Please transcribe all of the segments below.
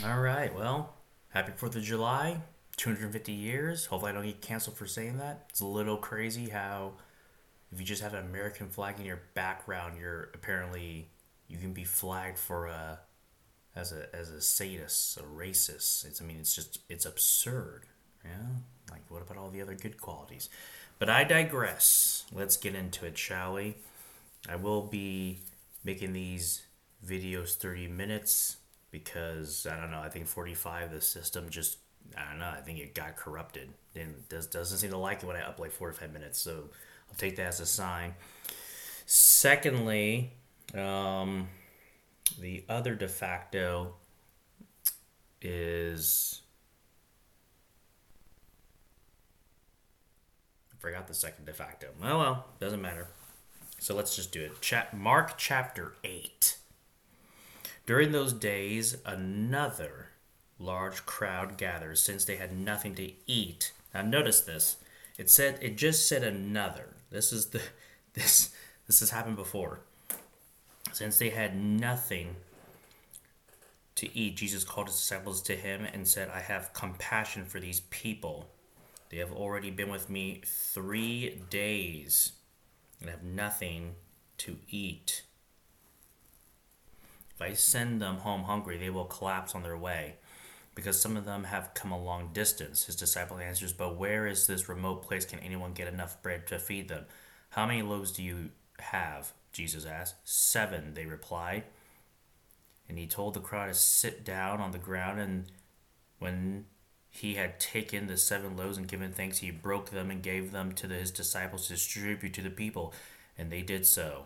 All right, well, happy 4th of July, 250 years. Hopefully, I don't get canceled for saying that. It's a little crazy how if you just have an American flag in your background, you can be flagged for as a sadist, a racist. It's absurd. Yeah, like what about all the other good qualities? But I digress. Let's get into it, shall we? I will be making these videos 30 minutes because I don't know. I think 45, the system just, I don't know. I think it got corrupted and doesn't seem to like it when I upload 45 minutes. So I'll take that as a sign. Secondly, the other de facto is, I forgot the second de facto. Well, doesn't matter. So let's just do it. Mark chapter 8. During those days, another large crowd gathered since they had nothing to eat. Now notice this. It just said another. This has happened before. Since they had nothing to eat, Jesus called his disciples to him and said, I have compassion for these people. They have already been with me 3 days and have nothing to eat. If I send them home hungry, they will collapse on their way, because some of them have come a long distance. His disciple answers, but where is this remote place? Can anyone get enough bread to feed them? How many loaves do you have? Jesus asked. 7, they replied. And he told the crowd to sit down on the ground, and when he had taken the 7 loaves and given thanks, he broke them and gave them to his disciples to distribute to the people, and they did so.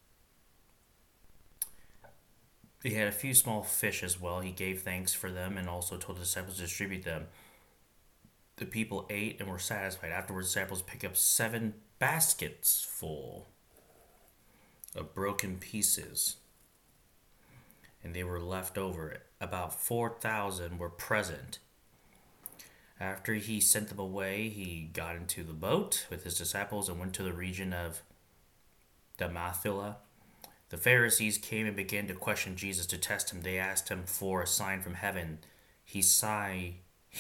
He had a few small fish as well. He gave thanks for them and also told the disciples to distribute them. The people ate and were satisfied. Afterwards, the disciples picked up 7 baskets full of broken pieces, and they were left over. About 4,000 were present. After he sent them away, he got into the boat with his disciples and went to the region of Damathila. The Pharisees came and began to question Jesus to test him. They asked him for a sign from heaven. He sighed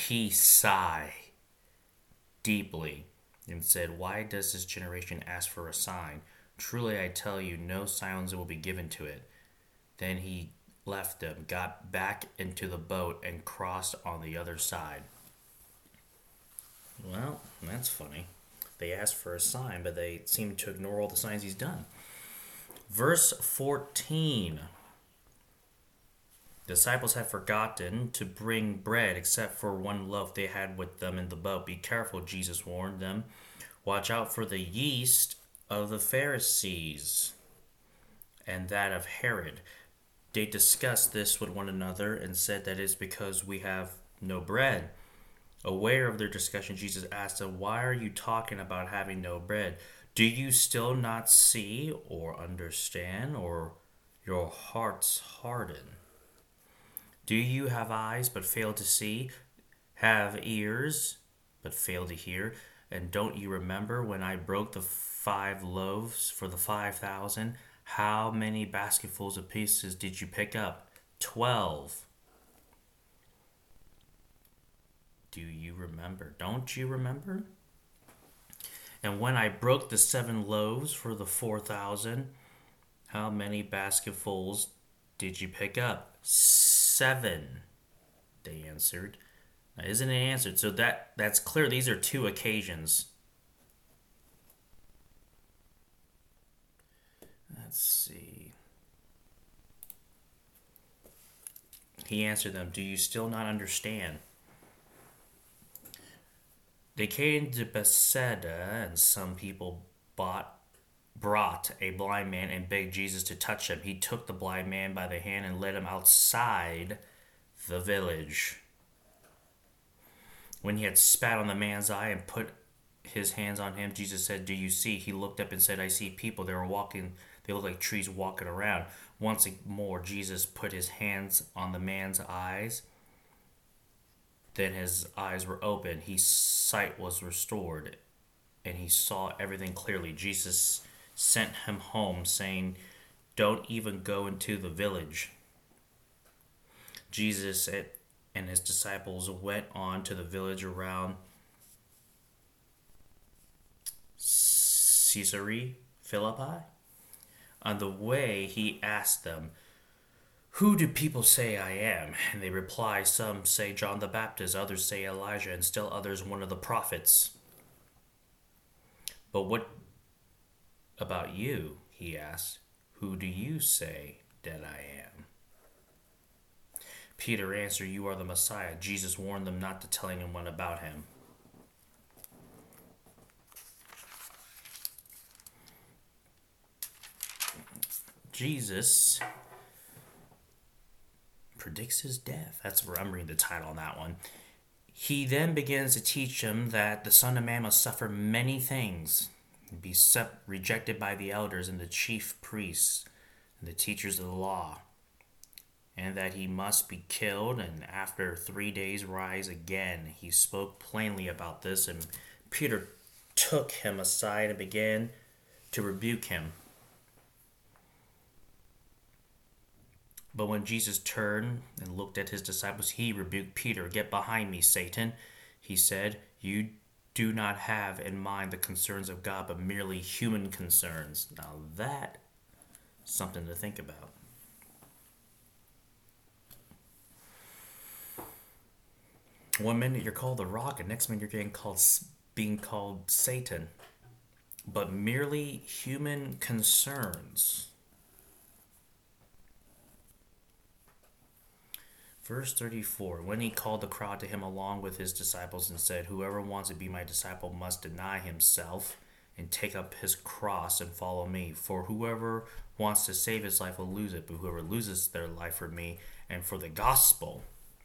deeply and said, why does this generation ask for a sign? Truly I tell you, no signs will be given to it. Then he left them, got back into the boat, and crossed on the other side. Well, that's funny. They asked for a sign, but they seem to ignore all the signs he's done. Verse 14. The disciples had forgotten to bring bread except for 1 loaf they had with them in the boat. Be careful, Jesus warned them. Watch out for the yeast of the Pharisees and that of Herod. They discussed this with one another and said that it's because we have no bread. Aware of their discussion, Jesus asked them, why are you talking about having no bread? Do you still not see or understand, or your hearts harden? Do you have eyes but fail to see, have ears but fail to hear? And don't you remember when I broke the 5 loaves for the 5,000? How many basketfuls of pieces did you pick up? 12. Do you remember? Don't you remember? And when I broke the 7 loaves for the 4,000, how many basketfuls did you pick up? 7, they answered. Now, isn't it answered? So that's clear. These are 2 occasions. Let's see. He answered them, do you still not understand? They came to Bethsaida, and some people brought a blind man and begged Jesus to touch him. He took the blind man by the hand and led him outside the village. When he had spat on the man's eye and put his hands on him, Jesus said, do you see? He looked up and said, I see people. They look like trees walking around. Once more, Jesus put his hands on the man's eyes. Then his eyes were opened. His sight was restored, and he saw everything clearly. Jesus sent him home, saying, don't even go into the village. Jesus and his disciples went on to the village around Caesarea Philippi. On the way, he asked them, "Who do people say I am?" And they replied, "Some say John the Baptist, others say Elijah, and still others one of the prophets." "But what about you?" he asked. "Who do you say that I am?" Peter answered, "You are the Messiah." Jesus warned them not to tell anyone about him. Jesus predicts his death. That's where I'm reading the title on that one. He then begins to teach them that the Son of Man must suffer many things, be rejected by the elders and the chief priests and the teachers of the law, and that he must be killed and after 3 days rise again. He spoke plainly about this, and Peter took him aside and began to rebuke him. But when Jesus turned and looked at his disciples, he rebuked Peter. "Get behind me, Satan," he said. "You do not have in mind the concerns of God, but merely human concerns." Now that is something to think about. One minute you're called the Rock, and next minute you're being called Satan. But merely human concerns. Verse 34, when he called the crowd to him along with his disciples and said, "Whoever wants to be my disciple must deny himself and take up his cross and follow me. For whoever wants to save his life will lose it, but whoever loses their life for me and for the gospel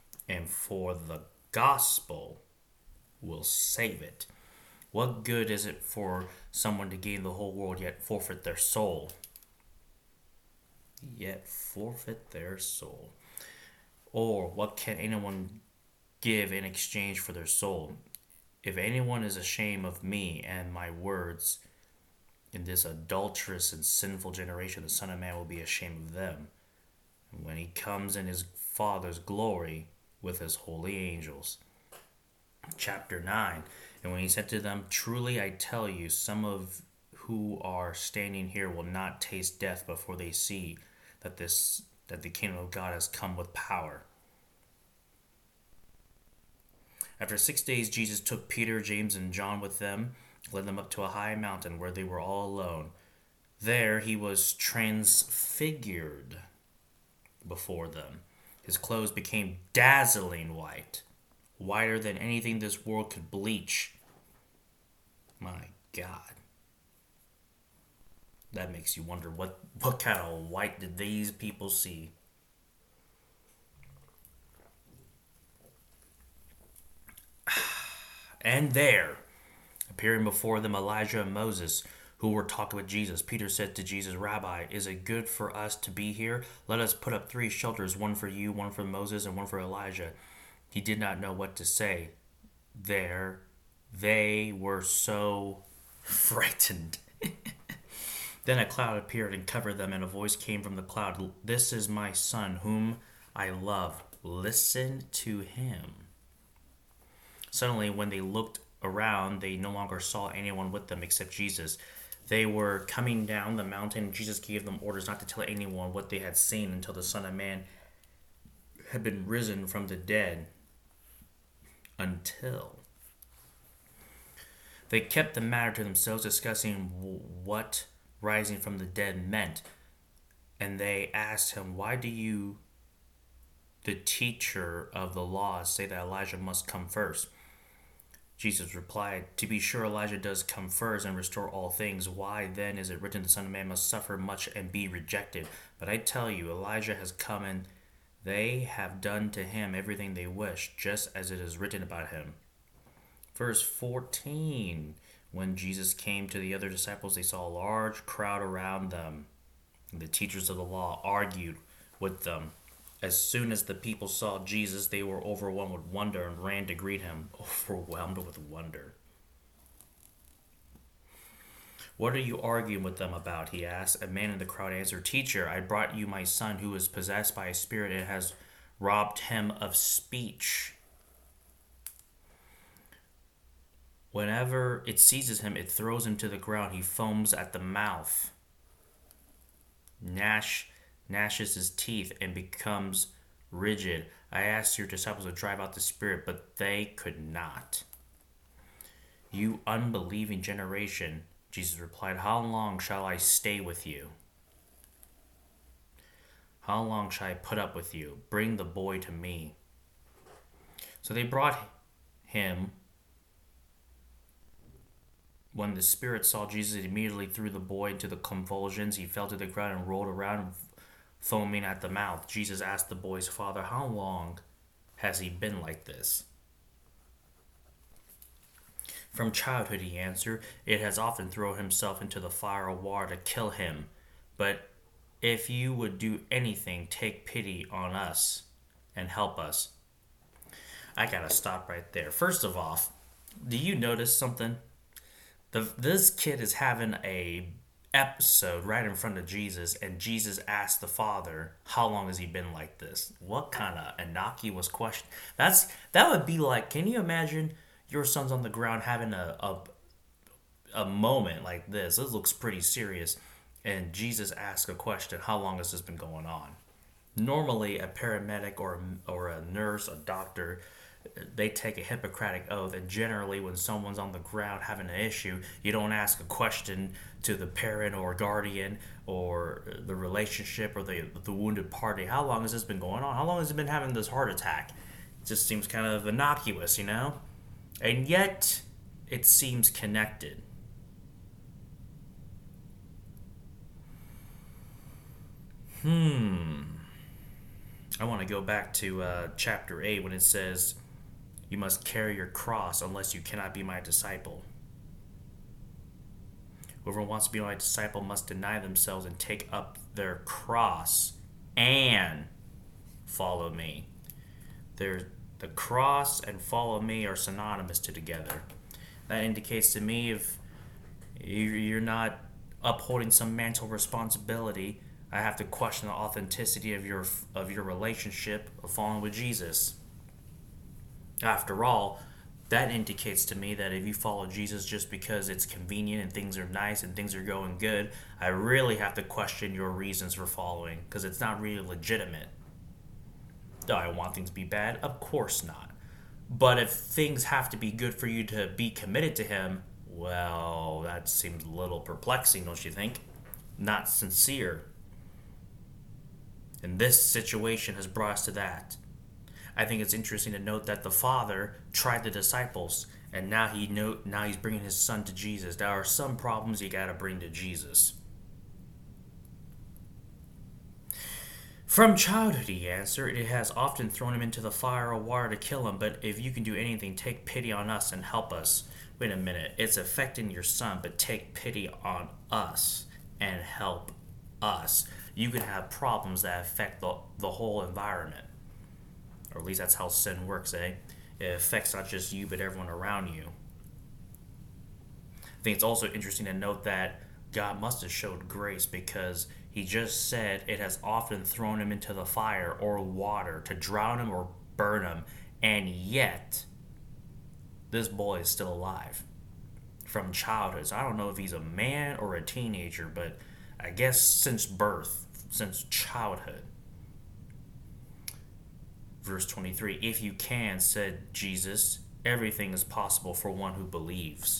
will save it. What good is it for someone to gain the whole world yet forfeit their soul?" Yet forfeit their soul. "Or what can anyone give in exchange for their soul? If anyone is ashamed of me and my words in this adulterous and sinful generation, the Son of Man will be ashamed of them when he comes in his Father's glory with his holy angels." Chapter 9. And when he said to them, "Truly I tell you, some of who are standing here will not taste death before they see that the kingdom of God has come with power." After 6 days, Jesus took Peter, James, and John with them, led them up to a high mountain where they were all alone. There he was transfigured before them. His clothes became dazzling white, whiter than anything this world could bleach. My God. That makes you wonder what kind of white did these people see? And there, appearing before them Elijah and Moses, who were talking with Jesus. Peter said to Jesus, "Rabbi, is it good for us to be here? Let us put up 3 shelters, one for you, one for Moses, and one for Elijah." He did not know what to say. There, they were so frightened. Then a cloud appeared and covered them, and a voice came from the cloud, "This is my son, whom I love. Listen to him." Suddenly, when they looked around, they no longer saw anyone with them except Jesus. They were coming down the mountain. Jesus gave them orders not to tell anyone what they had seen until the Son of Man had been risen from the dead. Until. They kept the matter to themselves, discussing what rising from the dead meant. And they asked him, "Why do you, the teacher of the law, say that Elijah must come first?" Jesus replied, "To be sure, Elijah does come first and restore all things. Why then is it written the Son of Man must suffer much and be rejected? But I tell you, Elijah has come and they have done to him everything they wish, just as it is written about him." Verse 14. When Jesus came to the other disciples, they saw a large crowd around them. And the teachers of the law argued with them. As soon as the people saw Jesus, they were overwhelmed with wonder and ran to greet him. Overwhelmed with wonder. "What are you arguing with them about?" he asked. A man in the crowd answered, "Teacher, I brought you my son who is possessed by a spirit and has robbed him of speech. Whenever it seizes him, it throws him to the ground. He foams at the mouth, gnashes his teeth, and becomes rigid. I asked your disciples to drive out the spirit, but they could not. You unbelieving generation, Jesus replied, how long shall I stay with you? How long shall I put up with you? Bring the boy to me. So they brought him. When the spirit saw Jesus, it immediately threw the boy into the convulsions. He fell to the ground and rolled around, foaming at the mouth. Jesus asked the boy's father, how long has he been like this? From childhood, he answered. It has often thrown himself into the fire or water to kill him. But if you would do anything, take pity on us and help us. I gotta stop right there. First of all, do you notice something? This kid is having a episode right in front of Jesus, and Jesus asked the father, how long has he been like this? What kind of innocuous question? That would be like, can you imagine your son's on the ground having a moment like this? This looks pretty serious. And Jesus asks a question, how long has this been going on? Normally, a paramedic or a nurse, a doctor, they take a Hippocratic oath, and generally when someone's on the ground having an issue, you don't ask a question to the parent or guardian or the relationship or the wounded party. How long has this been going on? How long has it been having this heart attack? It just seems kind of innocuous, you know? And yet, it seems connected. I want to go back to chapter 8 when it says, you must carry your cross unless you cannot be my disciple. Whoever wants to be my disciple must deny themselves and take up their cross and follow me. The cross and follow me are synonymous to together. That indicates to me if you're not upholding some mantle responsibility, I have to question the authenticity of your relationship of following with Jesus. After all, that indicates to me that if you follow Jesus just because it's convenient and things are nice and things are going good, I really have to question your reasons for following, because it's not really legitimate. Do I want things to be bad? Of course not. But if things have to be good for you to be committed to him, well, that seems a little perplexing, don't you think? Not sincere. And this situation has brought us to that. I think it's interesting to note that the father tried the disciples, and now he's bringing his son to Jesus. There are some problems you got to bring to Jesus. From childhood, he answered, it has often thrown him into the fire or water to kill him, but if you can do anything, take pity on us and help us. Wait a minute, it's affecting your son, but take pity on us and help us. You can have problems that affect the whole environment. Or at least that's how sin works, eh? It affects not just you, but everyone around you. I think it's also interesting to note that God must have showed grace, because he just said it has often thrown him into the fire or water to drown him or burn him, and yet this boy is still alive from childhood. So I don't know if he's a man or a teenager, but I guess since birth, since childhood. Verse 23, if you can, said Jesus, everything is possible for one who believes.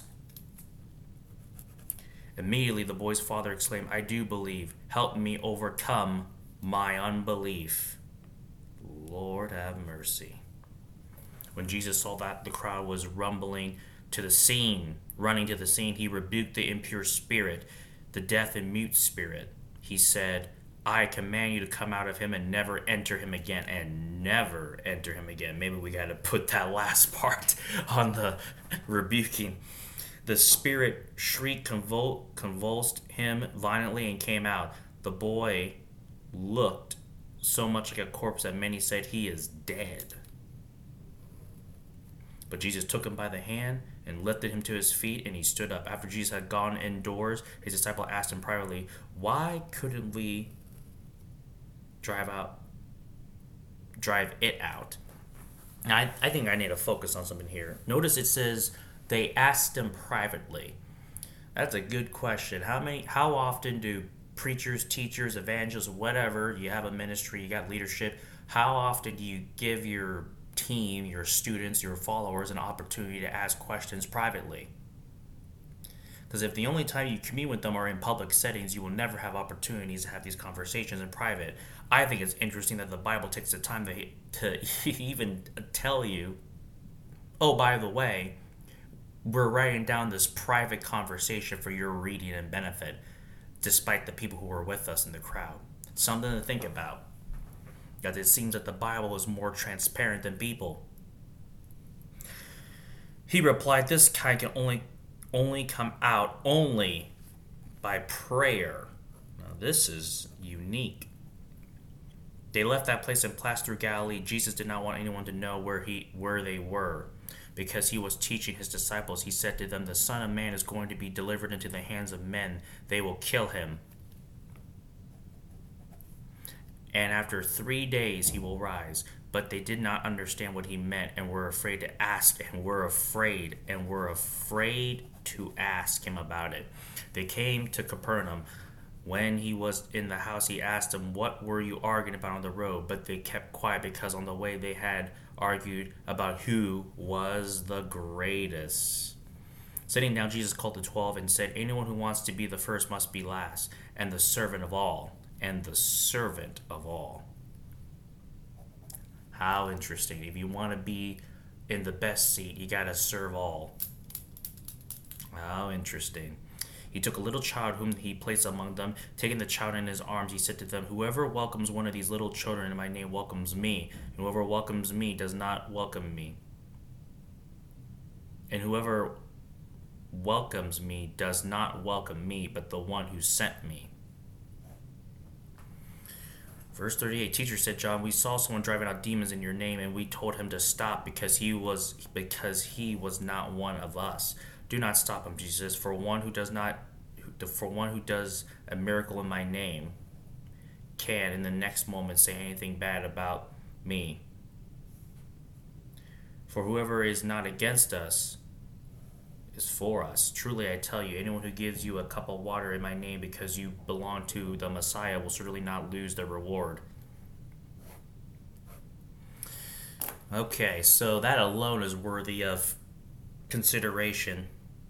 Immediately the boy's father exclaimed, I do believe. Help me overcome my unbelief. Lord have mercy. When Jesus saw that the crowd was running to the scene, he rebuked the impure spirit, the deaf and mute spirit. He said, I command you to come out of him and never enter him again. And never enter him again. Maybe we got to put that last part on the rebuking. The spirit shrieked, convulsed him violently, and came out. The boy looked so much like a corpse that many said he is dead. But Jesus took him by the hand and lifted him to his feet, and he stood up. After Jesus had gone indoors, his disciple asked him privately, why couldn't we drive drive it out. Now, I think I need to focus on something here. Notice it says they asked him privately. That's a good question. How often do preachers, teachers, evangelists, whatever, you have a ministry, you got leadership, how often do you give your team, your students, your followers an opportunity to ask questions privately? Because if the only time you commune with them are in public settings, you will never have opportunities to have these conversations in private. I think it's interesting that the Bible takes the time to even tell you, oh, by the way, we're writing down this private conversation for your reading and benefit, despite the people who were with us in the crowd. Something to think about. Because it seems that the Bible is more transparent than people. He replied, this kind can only come out only by prayer. Now this is unique. They left that place and passed through Galilee. Jesus did not want anyone to know where they were, because he was teaching his disciples. He said to them, the Son of Man is going to be delivered into the hands of men. They will kill him. And after 3 days he will rise. But they did not understand what he meant and were afraid to ask, and were afraid to ask him about it. They came to Capernaum. When he was in the house, he asked them, what were you arguing about on the road? But they kept quiet, because on the way they had argued about who was the greatest. Sitting down, Jesus called the 12 and said, anyone who wants to be the first must be last, and the servant of all. And the servant of all. How interesting. If you want to be in the best seat, you got to serve all. How interesting. He took a little child whom he placed among them. Taking the child in his arms, he said to them, whoever welcomes one of these little children in my name welcomes me. And whoever welcomes me does not welcome me. And whoever welcomes me does not welcome me, but the one who sent me. Verse 38, teacher, said John, we saw someone driving out demons in your name, and we told him to stop because he was not one of us. Do not stop him, Jesus, for one who does a miracle in my name can in the next moment say anything bad about me. For whoever is not against us is for us. Truly I tell you, anyone who gives you a cup of water in my name because you belong to the Messiah will certainly not lose their reward. Okay, so that alone is worthy of consideration.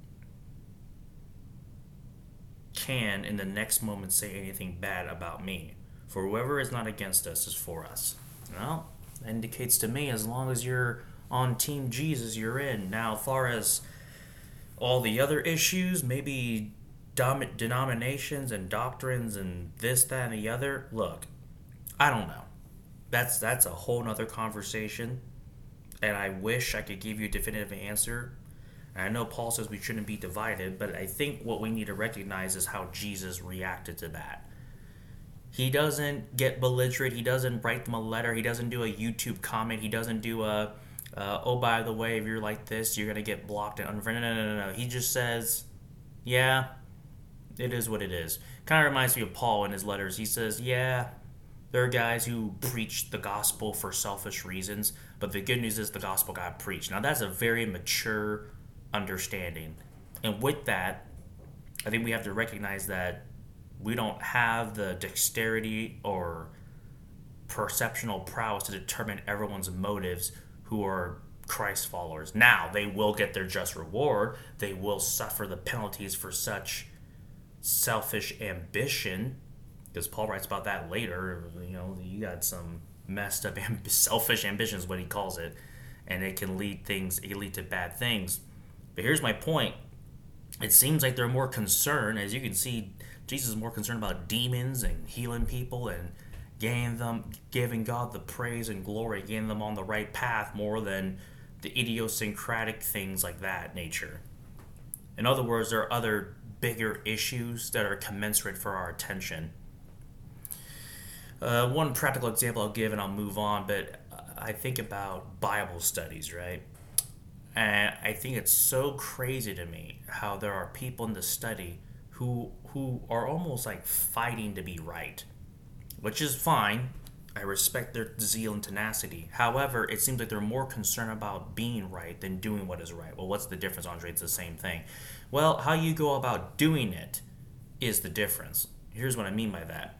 Can in the next moment say anything bad about me? For whoever is not against us is for us. Well, that indicates to me as long as you're on Team Jesus, you're in. Now, as far as all the other issues, maybe denominations and doctrines and this, that, and the other, look, I don't know. That's a whole nother conversation, and I wish I could give you a definitive answer. And I know Paul says we shouldn't be divided, but I think what we need to recognize is how Jesus reacted to that. He doesn't get belligerent. He doesn't write them a letter. He doesn't do a YouTube comment. He doesn't do a oh, by the way, if you're like this, you're going to get blocked and unfriended. No. He just says, yeah, it is what it is. Kind of reminds me of Paul in his letters. He says, yeah, there are guys who preach the gospel for selfish reasons, but the good news is the gospel got preached. Now, that's a very mature understanding. And with that, I think we have to recognize that we don't have the dexterity or perceptional prowess to determine everyone's motives who are Christ followers. Now, they will get their just reward. They will suffer the penalties for such selfish ambition, because Paul writes about that later. You know, you got some messed up selfish ambition is what he calls it, and it can lead to bad things. But here's my point. It seems like they're more concerned, as you can see, Jesus is more concerned about demons and healing people and giving God the praise and glory, getting them on the right path more than the idiosyncratic things like that nature. In other words, there are other bigger issues that are commensurate for our attention. One practical example I'll give and I'll move on, but I think about Bible studies, right? And I think it's so crazy to me how there are people in the study who are almost like fighting to be right, which is fine. I respect their zeal and tenacity. However, it seems like they're more concerned about being right than doing what is right. Well, what's the difference, Andre? It's the same thing. Well, how you go about doing it is the difference. Here's what I mean by that.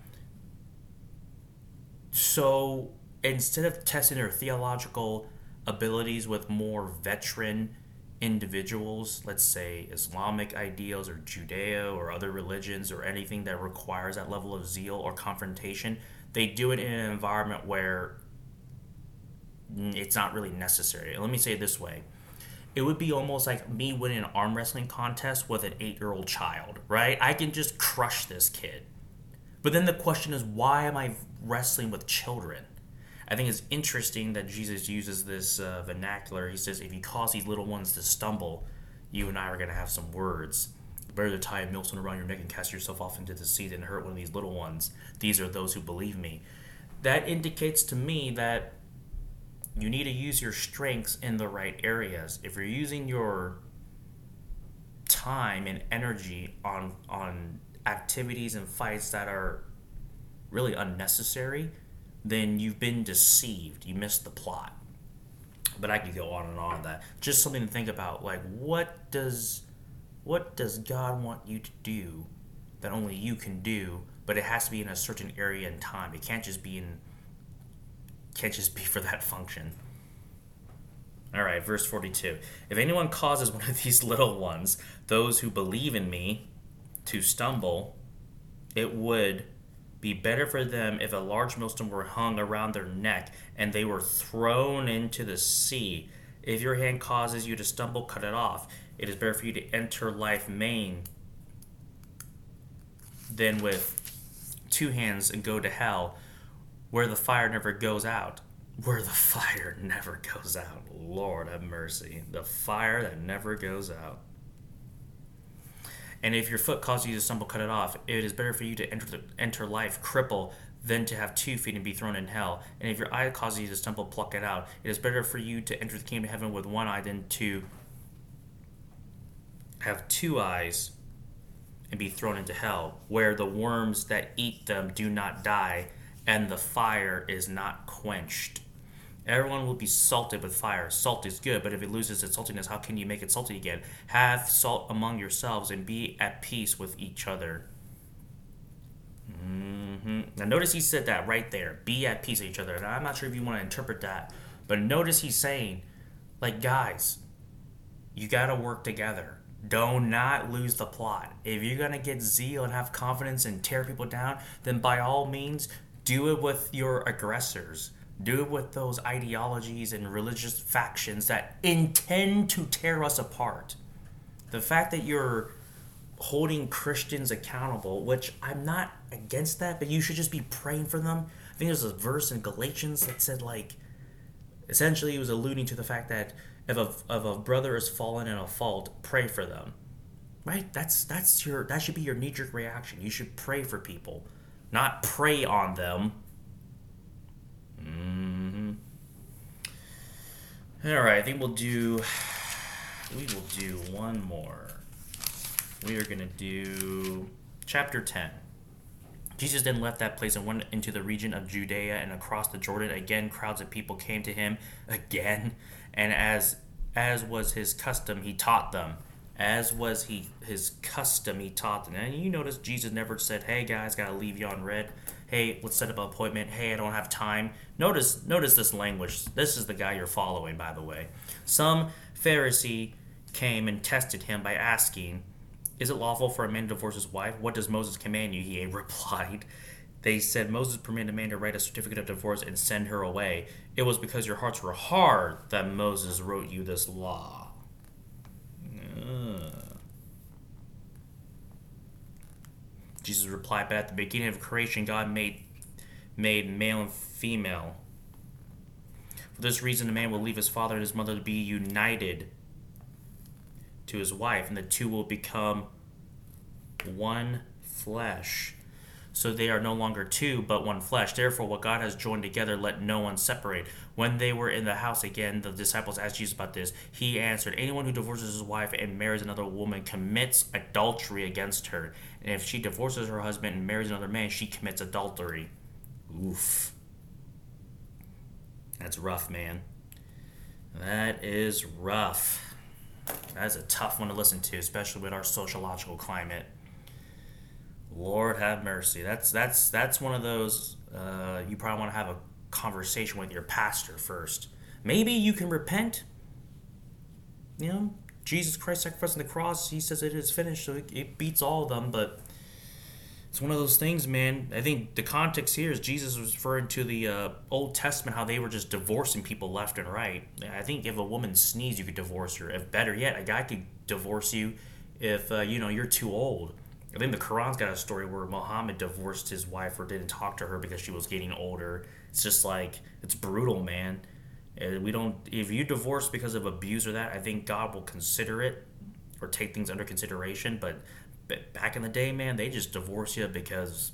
So instead of testing their theological abilities with more veteran individuals, let's say Islamic ideals or Judeo or other religions or anything that requires that level of zeal or confrontation, they do it in an environment where it's not really necessary. Let me say it this way. It would be almost like me winning an arm wrestling contest with an 8-year-old child, right? I can just crush this kid. But then the question is, why am I wrestling with children? I think it's interesting that Jesus uses this vernacular. He says, if you cause these little ones to stumble, you and I are going to have some words. Better to tie a millstone around your neck and cast yourself off into the sea than hurt one of these little ones. These are those who believe me. That indicates to me that you need to use your strengths in the right areas. If you're using your time and energy on activities and fights that are really unnecessary, then you've been deceived. You missed the plot. But I could go on and on that. Just something to think about. Like, what does God want you to do that only you can do? But it has to be in a certain area and time. It can't just be for that function. All right, verse 42. If anyone causes one of these little ones, those who believe in me, to stumble, it would be better for them if a large millstone were hung around their neck and they were thrown into the sea. If your hand causes you to stumble, cut it off. It is better for you to enter life maimed than with 2 hands and go to hell, where the fire never goes out. Where the fire never goes out. Lord have mercy. The fire that never goes out. And if your foot causes you to stumble, cut it off. It is better for you to enter life crippled than to have 2 feet and be thrown in hell. And if your eye causes you to stumble, pluck it out. It is better for you to enter the kingdom of heaven with 1 eye than to have 2 eyes and be thrown into hell, where the worms that eat them do not die, and the fire is not quenched. Everyone will be salted with fire. Salt is good, but if it loses its saltiness, how can you make it salty again? Have salt among yourselves and be at peace with each other. Now notice he said that right there. Be at peace with each other. Now I'm not sure if you want to interpret that, but notice he's saying, like, guys, you got to work together. Do not lose the plot. If you're going to get zeal and have confidence and tear people down, then by all means, do it with your aggressors. Do it with those ideologies and religious factions that intend to tear us apart. The fact that you're holding Christians accountable, which I'm not against that, but you should just be praying for them. I think there's a verse in Galatians that said, like, essentially he was alluding to the fact that if a brother is fallen in a fault, pray for them. Right? That should be your knee-jerk reaction. You should pray for people, not prey on them. All right, I think we will do one more. We are going to do chapter 10. Jesus then left that place and went into the region of Judea and across the Jordan. Again, crowds of people came to him again, and as was his custom, he taught them. As was his custom, he taught them. And you notice Jesus never said, "Hey guys, gotta leave you on red. Hey, let's set up an appointment. Hey, I don't have time." Notice this language. This is the guy you're following, by the way. Some Pharisee came and tested him by asking, "Is it lawful for a man to divorce his wife? What does Moses command you?" He replied. They said, "Moses permitted a man to write a certificate of divorce and send her away. It was because your hearts were hard that Moses wrote you this law." Jesus replied, "But at the beginning of creation, God made male and female. For this reason, a man will leave his father and his mother to be united to his wife, and the two will become one flesh. So they are no longer two, but one flesh. Therefore, what God has joined together, let no one separate." When they were in the house again, the disciples asked Jesus about this. He answered, "Anyone who divorces his wife and marries another woman commits adultery against her. And if she divorces her husband and marries another man, she commits adultery." Oof. That's rough, man. That is rough. That's a tough one to listen to, especially with our sociological climate. Lord have mercy. That's one of those. You probably want to have a conversation with your pastor first. Maybe you can repent. You know, Jesus Christ sacrificed on the cross. He says it is finished, so it beats all of them. But it's one of those things, man. I think the context here is Jesus was referring to the Old Testament, how they were just divorcing people left and right. I think if a woman sneezed, you could divorce her. If better yet, a guy could divorce you if you're too old. I think the Quran's got a story where Muhammad divorced his wife or didn't talk to her because she was getting older. It's just like it's brutal, man. We don't. If you divorce because of abuse or that, I think God will consider it or take things under consideration. But back in the day, man, they just divorce you because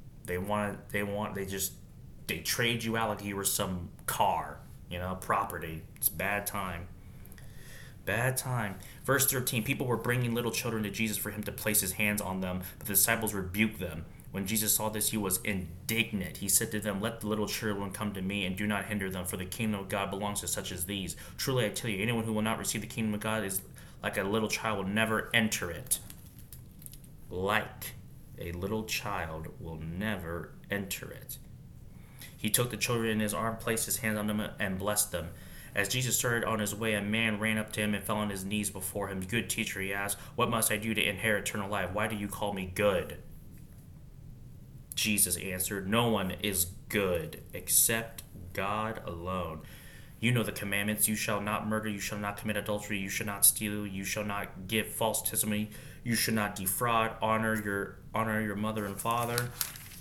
they trade you out like you were some car, property. It's bad time. Bad time. Verse 13, people were bringing little children to Jesus for him to place his hands on them, but the disciples rebuked them. When Jesus saw this, he was indignant. He said to them, "Let the little children come to me, and do not hinder them, for the kingdom of God belongs to such as these. Truly I tell you, anyone who will not receive the kingdom of God is like a little child, will never enter it." Like a little child will never enter it. He took the children in his arm, placed his hands on them, and blessed them. As Jesus started on his way, a man ran up to him and fell on his knees before him. "Good teacher," he asked, "what must I do to inherit eternal life? Why do you call me good?" Jesus answered, "No one is good except God alone. You know the commandments. You shall not murder. You shall not commit adultery. You shall not steal. You shall not give false testimony. You shall not defraud. Honor your mother and father."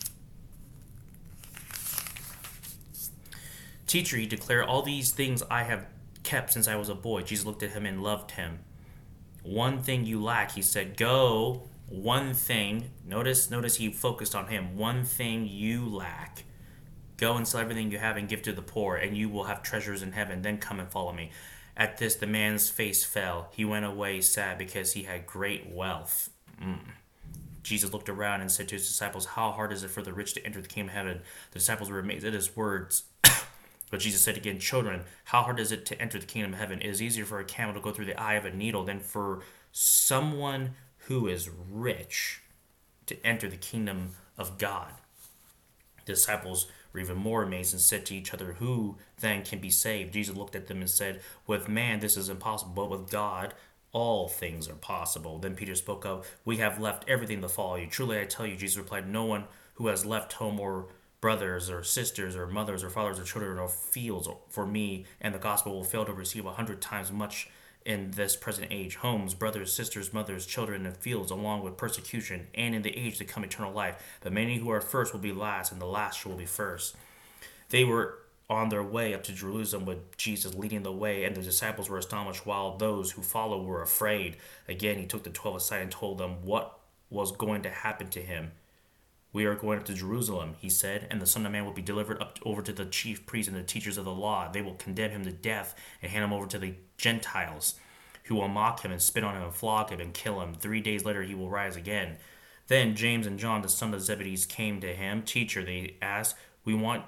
"Teacher," he declared, "all these things I have kept since I was a boy." Jesus looked at him and loved him. "One thing you lack," he said. "Go, one thing." Notice he focused on him. "One thing you lack. Go and sell everything you have and give to the poor, and you will have treasures in heaven. Then come and follow me." At this, the man's face fell. He went away sad because he had great wealth. Jesus looked around and said to his disciples, "How hard is it for the rich to enter the kingdom of heaven?" The disciples were amazed at his words. But Jesus said again, "Children, how hard is it to enter the kingdom of heaven? It is easier for a camel to go through the eye of a needle than for someone who is rich to enter the kingdom of God." The disciples were even more amazed and said to each other, "Who then can be saved?" Jesus looked at them and said, "With man this is impossible, but with God all things are possible." Then Peter spoke up, "We have left everything to follow you." "Truly I tell you," Jesus replied, "no one who has left home or brothers or sisters or mothers or fathers or children or fields for me and the gospel will fail to receive 100 times much in this present age: homes, brothers, sisters, mothers, children, and fields, along with persecution, and in the age to come eternal life. But many who are first will be last, and the last will be first." They were on their way up to Jerusalem with Jesus leading the way, and the disciples were astonished, while those who followed were afraid. Again, he took the 12 aside and told them what was going to happen to him. "We are going up to Jerusalem," he said, "and the Son of Man will be delivered over to the chief priests and the teachers of the law. They will condemn him to death and hand him over to the Gentiles, who will mock him and spit on him and flog him and kill him. 3 days later he will rise again." Then James and John, the son of Zebedee, came to him. "Teacher," they asked, we want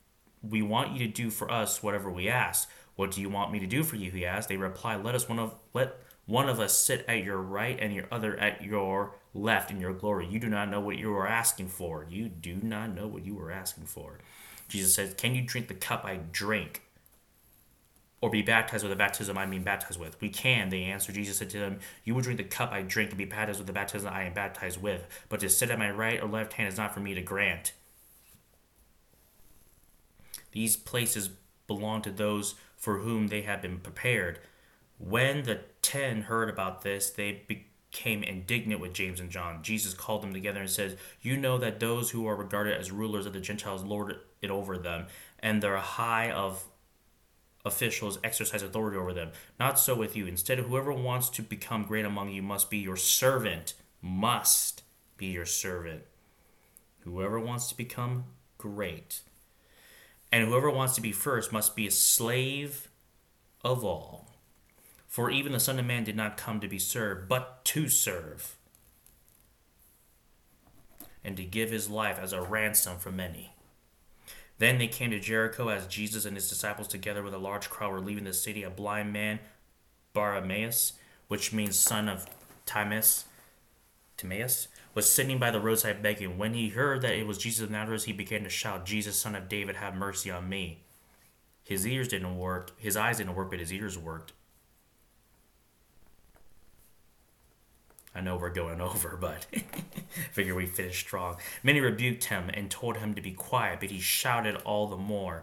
you to do for us whatever we ask." "What do you want me to do for you?" he asked. They replied, let one of us sit at your right and your other at your left in your glory. You do not know what you are asking for. You do not know what you are asking for. Jesus said, "Can you drink the cup I drink, or be baptized with the baptism I am being baptized with?" "We can," they answered. Jesus said to them, "You will drink the cup I drink and be baptized with the baptism I am baptized with. But to sit at my right or left hand is not for me to grant. These places belong to those for whom they have been prepared." When the 10 heard about this, they became indignant with James and John. Jesus called them together and said, "You know that those who are regarded as rulers of the Gentiles lord it over them, and their high of officials exercise authority over them. Not so with you. Instead, whoever wants to become great among you must be your servant. Must be your servant. Whoever wants to become great. And whoever wants to be first must be a slave of all. For even the Son of Man did not come to be served, but to serve, and to give his life as a ransom for many." Then they came to Jericho as Jesus and his disciples, together with a large crowd, were leaving the city. A blind man, Bartimaeus, which means son of Timaeus, Timaeus, was sitting by the roadside begging. When he heard that it was Jesus of Nazareth, he began to shout, "Jesus, son of David, have mercy on me." His ears didn't work. His eyes didn't work, but his ears worked. I know we're going over, but figure we finished strong. Many rebuked him and told him to be quiet, but he shouted all the more.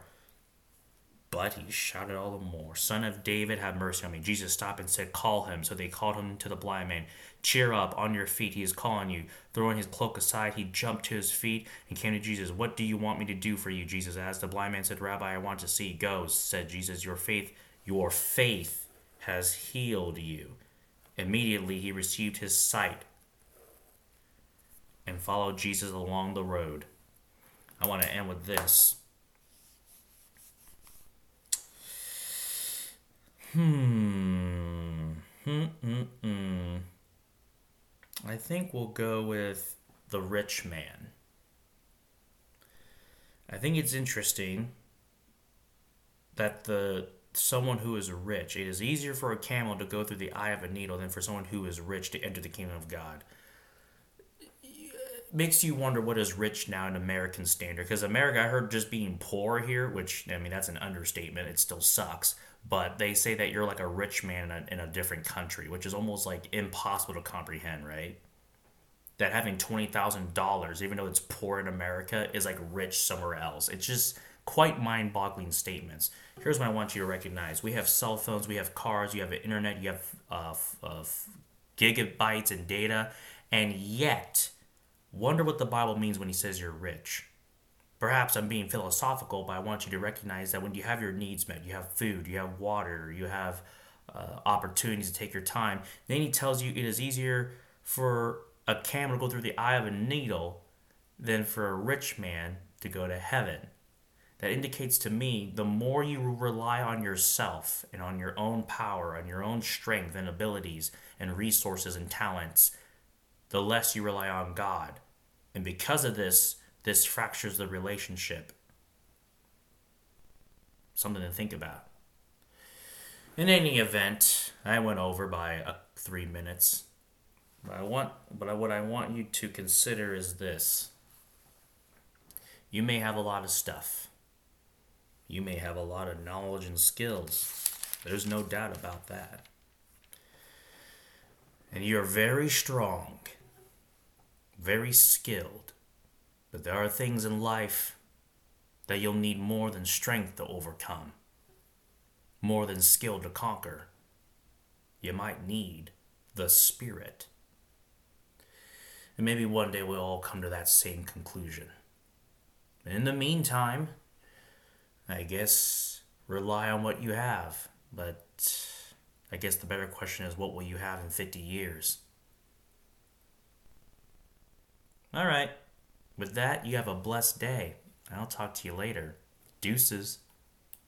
"Son of David, have mercy on me." Jesus stopped and said, "Call him." So they called him to the blind man. "Cheer up, on your feet, he is calling you." Throwing his cloak aside, he jumped to his feet and came to Jesus. "What do you want me to do for you?" Jesus asked. The blind man said, "Rabbi, I want to see." "Go," said Jesus. Your faith has healed you." Immediately he received his sight and followed Jesus along the road. I want to end with this. I think we'll go with the rich man. I think it's interesting that the someone who is rich, it is easier for a camel to go through the eye of a needle than for someone who is rich to enter the kingdom of God. Makes you wonder what is rich now in American standard. Because America, I heard just being poor here, which, I mean, that's an understatement. It still sucks. But they say that you're like a rich man in a different country, which is almost like impossible to comprehend, right? That having $20,000, even though it's poor in America, is like rich somewhere else. It's just quite mind boggling statements. Here's what I want you to recognize: we have cell phones, we have cars, you have internet, you have gigabytes and data, and yet, wonder what the Bible means when he says you're rich. Perhaps I'm being philosophical, but I want you to recognize that when you have your needs met, you have food, you have water, you have opportunities to take your time, then he tells you it is easier for a camel to go through the eye of a needle than for a rich man to go to heaven. That indicates to me the more you rely on yourself and on your own power and your own strength and abilities and resources and talents, the less you rely on God. And because of this, this fractures the relationship. Something to think about. In any event, I went over by 3 minutes. What I want you to consider is this. You may have a lot of stuff. You may have a lot of knowledge and skills. There's no doubt about that. And you're very strong, very skilled. But there are things in life that you'll need more than strength to overcome, more than skill to conquer. You might need the Spirit. And maybe one day we'll all come to that same conclusion. And in the meantime, I guess rely on what you have. But I guess the better question is, what will you have in 50 years? All right. With that, you have a blessed day. I'll talk to you later. Deuces.